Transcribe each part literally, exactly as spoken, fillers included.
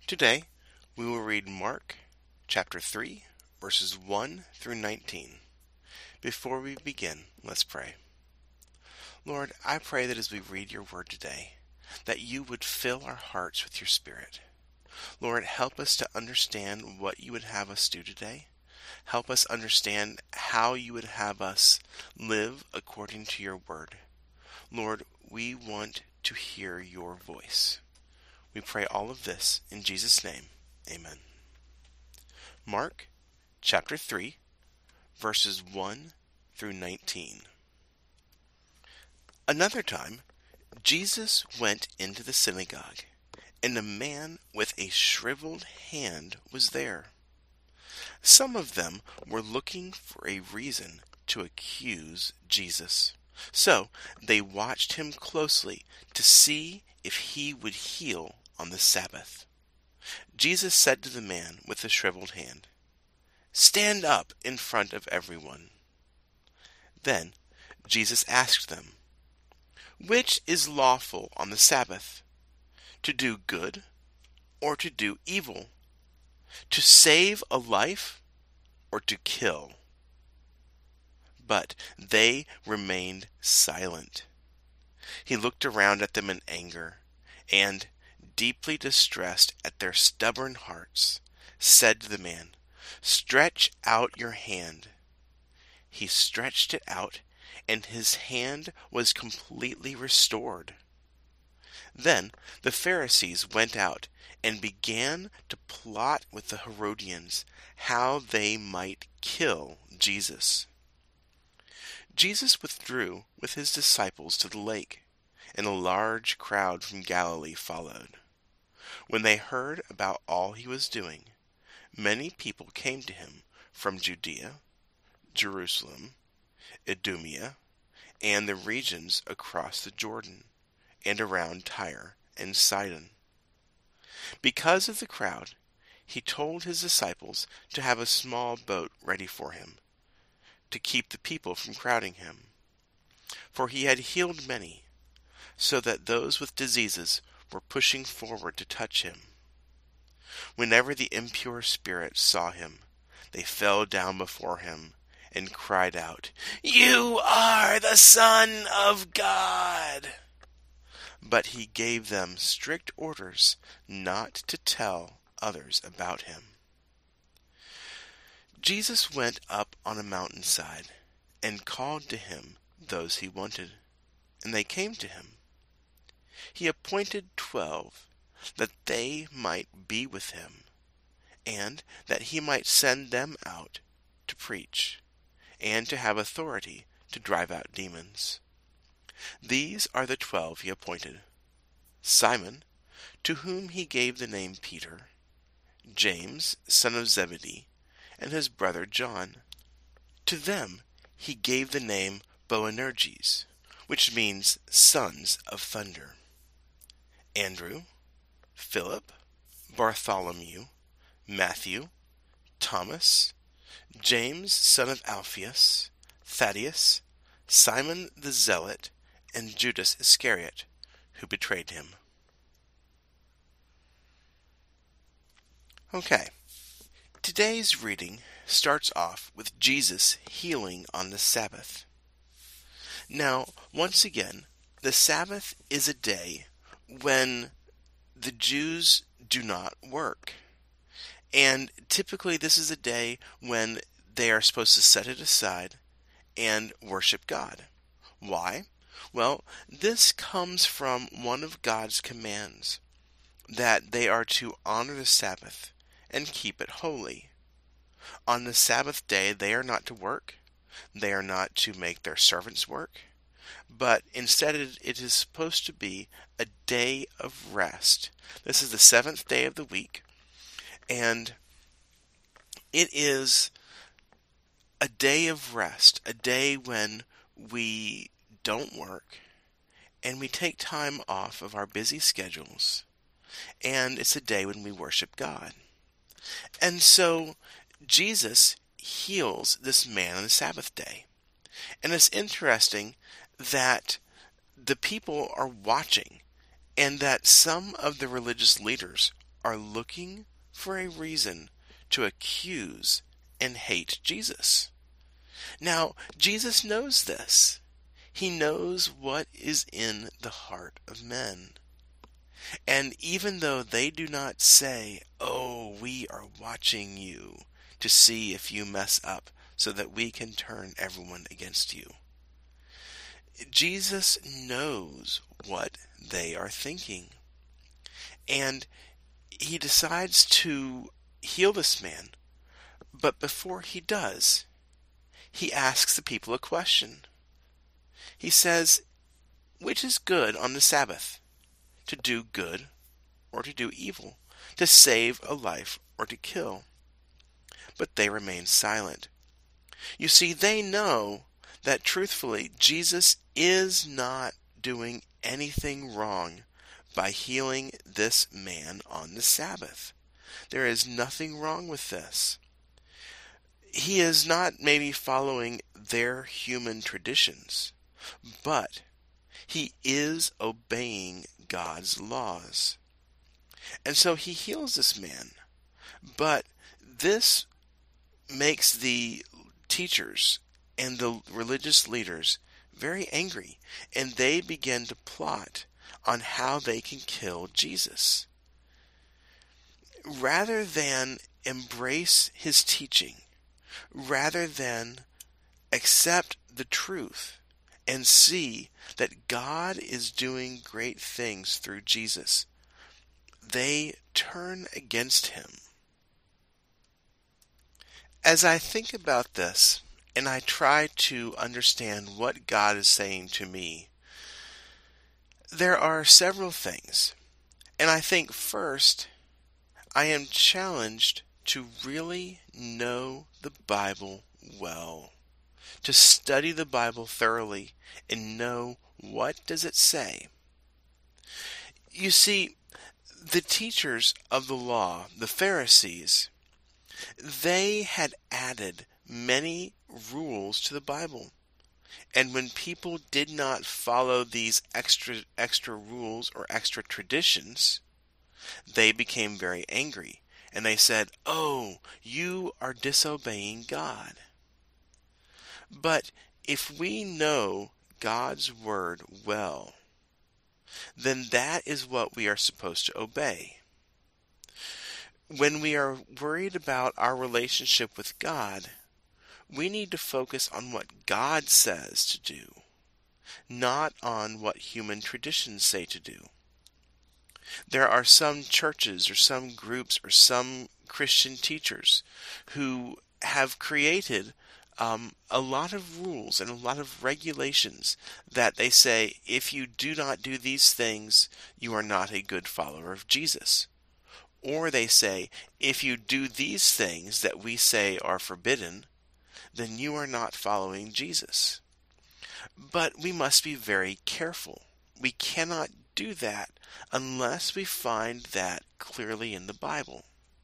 Today, we will read Mark chapter three, verses one through nineteen. Before we begin, let's pray. Lord, I pray that as we read your word today, that you would fill our hearts with your Spirit. Lord, help us to understand what you would have us do today. Help us understand how you would have us live according to your word. Lord, we want to hear your voice. We pray all of this in Jesus' name. Amen. Mark chapter three, verses one through nineteen. Another time, Jesus went into the synagogue, and a man with a shriveled hand was there. Some of them were looking for a reason to accuse Jesus. So they watched him closely to see if he would heal on the Sabbath. Jesus said to the man with the shriveled hand, "Stand up in front of everyone." Then Jesus asked them, "Which is lawful on the Sabbath? To do good or to do evil? To save a life or to kill?" But they remained silent. He looked around at them in anger, and, deeply distressed at their stubborn hearts, said to the man, "Stretch out your hand." He stretched it out, and his hand was completely restored. Then the Pharisees went out and began to plot with the Herodians how they might kill Jesus. Jesus withdrew with his disciples to the lake, and a large crowd from Galilee followed. When they heard about all he was doing, many people came to him from Judea, Jerusalem, Idumea, and the regions across the Jordan, and around Tyre and Sidon. Because of the crowd, he told his disciples to have a small boat ready for him, to keep the people from crowding him. For he had healed many, so that those with diseases were pushing forward to touch him. Whenever the impure spirits saw him, they fell down before him and cried out, "You are the Son of God!" But he gave them strict orders not to tell others about him. Jesus went up on a mountainside and called to him those he wanted, and they came to him. He appointed twelve, that they might be with him, and that he might send them out to preach, and to have authority to drive out demons. These are the twelve he appointed: Simon, to whom he gave the name Peter, James, son of Zebedee, and his brother John. To them he gave the name Boanerges, which means sons of thunder. Andrew, Philip, Bartholomew, Matthew, Thomas, James, son of Alphaeus, Thaddeus, Simon the Zealot, and Judas Iscariot, who betrayed him. Okay, today's reading starts off with Jesus healing on the Sabbath. Now, once again, the Sabbath is a day when the Jews do not work. And typically this is a day when they are supposed to set it aside and worship God. Why? Well, this comes from one of God's commands, that they are to honor the Sabbath and keep it holy. On the Sabbath day, they are not to work. They are not to make their servants work. But instead it is supposed to be a day of rest. This is the seventh day of the week, and it is a day of rest, a day when we don't work, and we take time off of our busy schedules, and it's a day when we worship God. And so Jesus heals this man on the Sabbath day. And it's interesting that the people are watching, and that some of the religious leaders are looking for a reason to accuse and hate Jesus. Now, Jesus knows this. He knows what is in the heart of men. And even though they do not say, "Oh, we are watching you to see if you mess up so that we can turn everyone against you," Jesus knows what they are thinking. And he decides to heal this man. But before he does, he asks the people a question. He says, "Which is good on the Sabbath? To do good or to do evil? To save a life or to kill?" But they remain silent. You see, they know that truthfully, Jesus is not doing anything wrong by healing this man on the Sabbath. There is nothing wrong with this. He is not maybe following their human traditions, but he is obeying God's laws. And so he heals this man. But this makes the teachers and the religious leaders very angry, and they begin to plot on how they can kill Jesus. Rather than embrace his teaching, rather than accept the truth and see that God is doing great things through Jesus, they turn against him. As I think about this, and I try to understand what God is saying to me, there are several things. And I think first, I am challenged to really know the Bible well, to study the Bible thoroughly and know what does it say. You see, the teachers of the law, the Pharisees, they had added many rules to the Bible. And when people did not follow these extra extra rules or extra traditions, they became very angry. And they said, "Oh, you are disobeying God." But if we know God's word well, then that is what we are supposed to obey. When we are worried about our relationship with God, we need to focus on what God says to do, not on what human traditions say to do. There are some churches or some groups or some Christian teachers who have created um, a lot of rules and a lot of regulations that they say, if you do not do these things, you are not a good follower of Jesus. Or they say, if you do these things that we say are forbidden, then you are not following Jesus. But we must be very careful. We cannot do that unless we find that clearly in the Bible.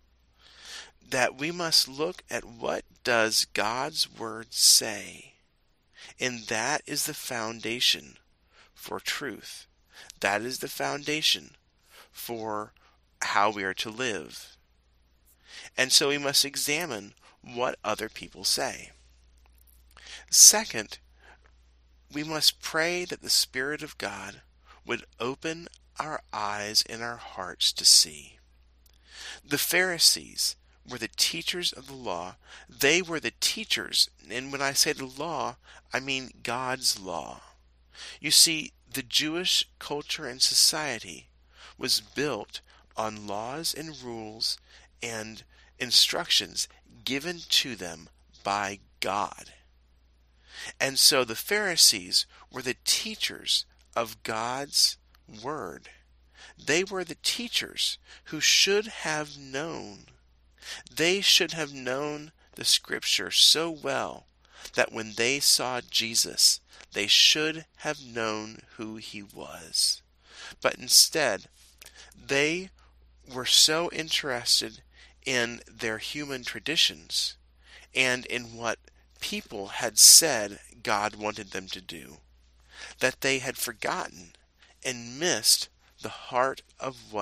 That we must look at what does God's word say. And that is the foundation for truth. That is the foundation for how we are to live. And so we must examine what other people say. Second, we must pray that the Spirit of God would open our eyes and our hearts to see. The Pharisees were the teachers of the law. They were the teachers, and when I say the law, I mean God's law. You see, the Jewish culture and society was built on laws and rules and instructions given to them by God. And so the Pharisees were the teachers of God's word. They were the teachers who should have known. They should have known the Scripture so well that when they saw Jesus, they should have known who he was. But instead, they were so interested in their human traditions and in what people had said God wanted them to do, that they had forgotten and missed the heart of what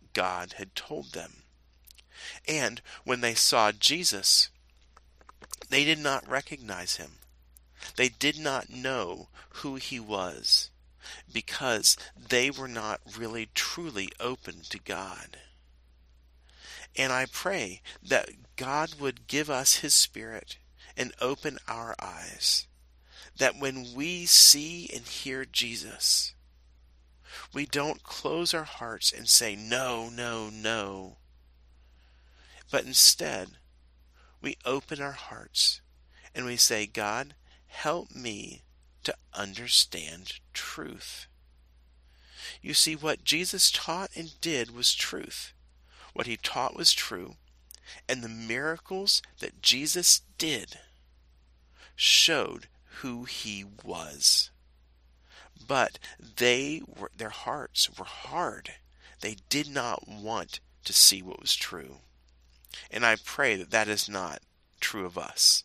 God had told them. And when they saw Jesus, they did not recognize him. They did not know who he was, because they were not really truly open to God. And I pray that God would give us his Spirit and open our eyes, that when we see and hear Jesus, we don't close our hearts and say, no, no, no. But instead, we open our hearts and we say, God, help me to understand truth. You see, what Jesus taught and did was truth. What he taught was true, and the miracles that Jesus did showed who he was. But they were, their hearts were hard. They did not want to see what was true. And I pray that that is not true of us.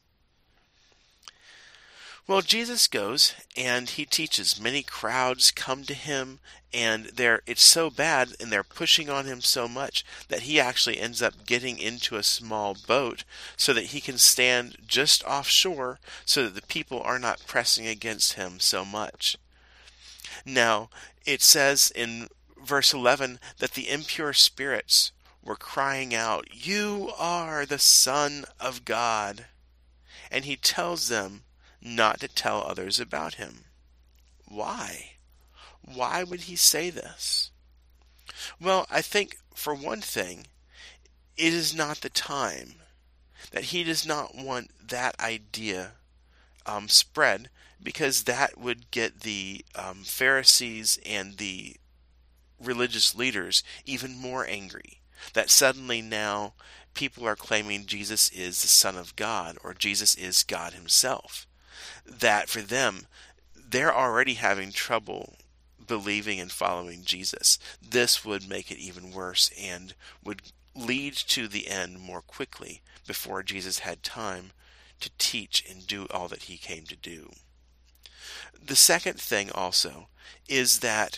Well, Jesus goes and he teaches. Many crowds come to him, and they're it's so bad and they're pushing on him so much that he actually ends up getting into a small boat so that he can stand just offshore so that the people are not pressing against him so much. Now, it says in verse eleven that the impure spirits were crying out, "You are the Son of God." And he tells them not to tell others about him. Why? Why would he say this? Well, I think, for one thing, it is not the time. That he does not want that idea um, spread, because that would get the um, Pharisees and the religious leaders even more angry. That suddenly now people are claiming Jesus is the Son of God, or Jesus is God himself. That for them, they're already having trouble believing and following Jesus. This would make it even worse and would lead to the end more quickly before Jesus had time to teach and do all that he came to do. The second thing also is that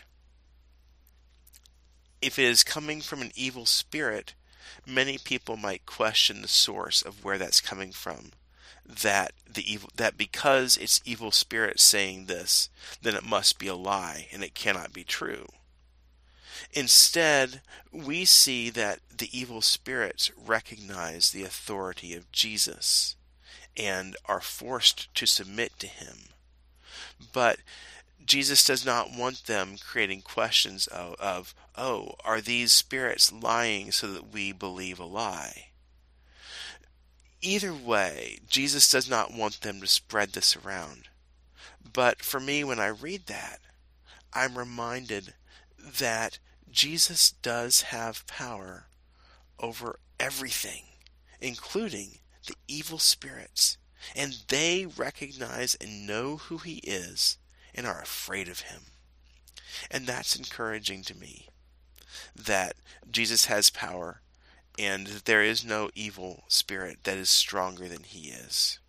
if it is coming from an evil spirit, many people might question the source of where that's coming from. That the evil, that because it's evil spirits saying this, then it must be a lie and it cannot be true. Instead, we see that the evil spirits recognize the authority of Jesus and are forced to submit to him. But Jesus does not want them creating questions of, of, oh, are these spirits lying so that we believe a lie? Either way, Jesus does not want them to spread this around. But for me, when I read that, I'm reminded that Jesus does have power over everything, including the evil spirits. And they recognize and know who he is and are afraid of him. And that's encouraging to me, that Jesus has power and that there is no evil spirit that is stronger than he is.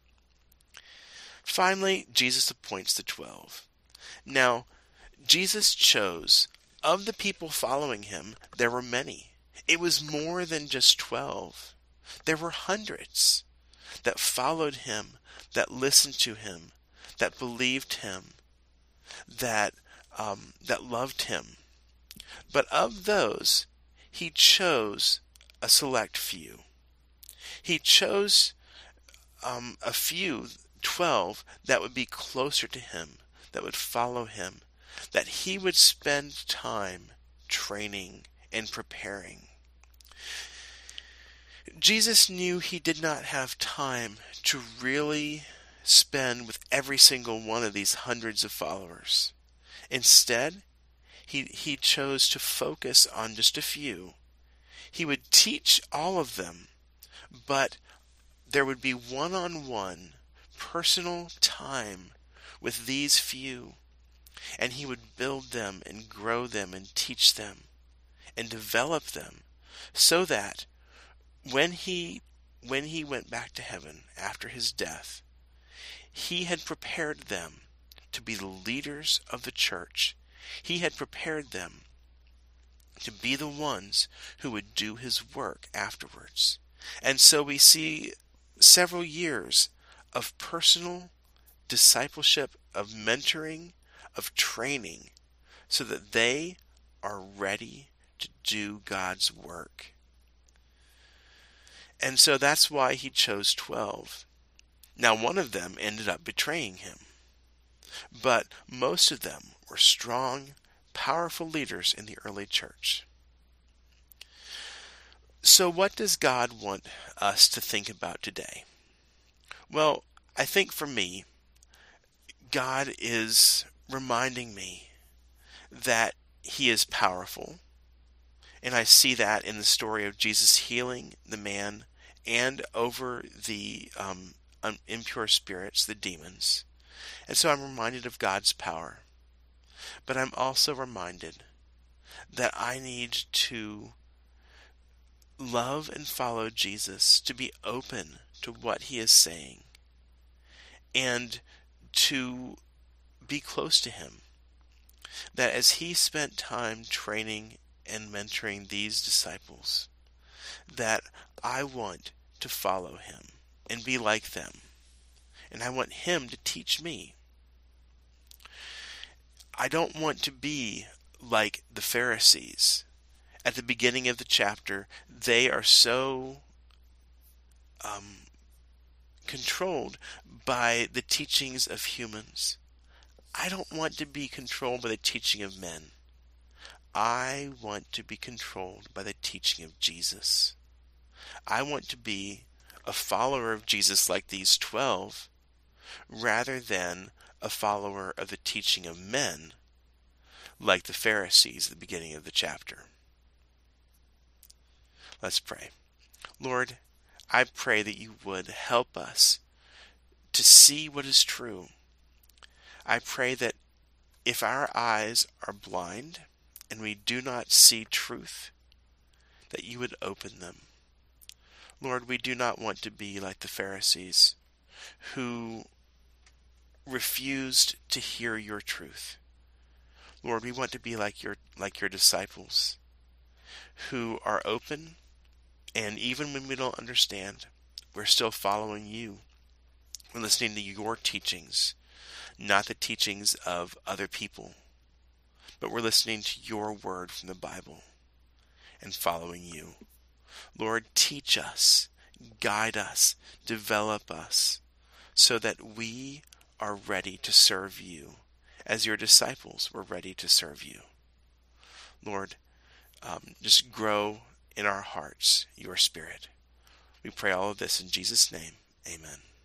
Finally, Jesus appoints the twelve. Now, Jesus chose, of the people following him, there were many. It was more than just twelve. There were hundreds that followed him, that listened to him, that believed him, that um, that loved him. But of those, he chose a select few. He chose um, a few, twelve, that would be closer to him, that would follow him, that he would spend time training and preparing. Jesus knew he did not have time to really spend with every single one of these hundreds of followers. Instead, he, he chose to focus on just a few. He would teach all of them, but there would be one-on-one personal time with these few, and he would build them and grow them and teach them and develop them so that when he when he went back to heaven after his death, he had prepared them to be the leaders of the church. He had prepared them to be the ones who would do his work afterwards. And so we see several years of personal discipleship, of mentoring, of training, so that they are ready to do God's work. And so that's why he chose twelve. Now, one of them ended up betraying him, but most of them were strong, powerful leaders in the early church. So what does God want us to think about today? Well, I think for me, God is reminding me that he is powerful. And I see that in the story of Jesus healing the man and over the um, impure spirits, the demons. And so I'm reminded of God's power. But I'm also reminded that I need to love and follow Jesus, to be open to what he is saying, and to be close to him. That as he spent time training and mentoring these disciples, that I want to follow him and be like them. And I want him to teach me. I don't want to be like the Pharisees. At the beginning of the chapter, they are so um, controlled by the teachings of humans. I don't want to be controlled by the teaching of men. I want to be controlled by the teaching of Jesus. I want to be a follower of Jesus like these twelve, rather than a follower of the teaching of men like the Pharisees at the beginning of the chapter. Let's pray. Lord, I pray that you would help us to see what is true. I pray that if our eyes are blind and we do not see truth, that you would open them. Lord, we do not want to be like the Pharisees who refused to hear your truth. Lord, we want to be like your like your disciples who are open, and even when we don't understand, we're still following you. We're listening to your teachings, not the teachings of other people, but we're listening to your word from the Bible and following you. Lord, teach us, guide us, develop us, so that we are ready to serve you as your disciples were ready to serve you. Lord, um, just grow in our hearts your Spirit. We pray all of this in Jesus' name. Amen.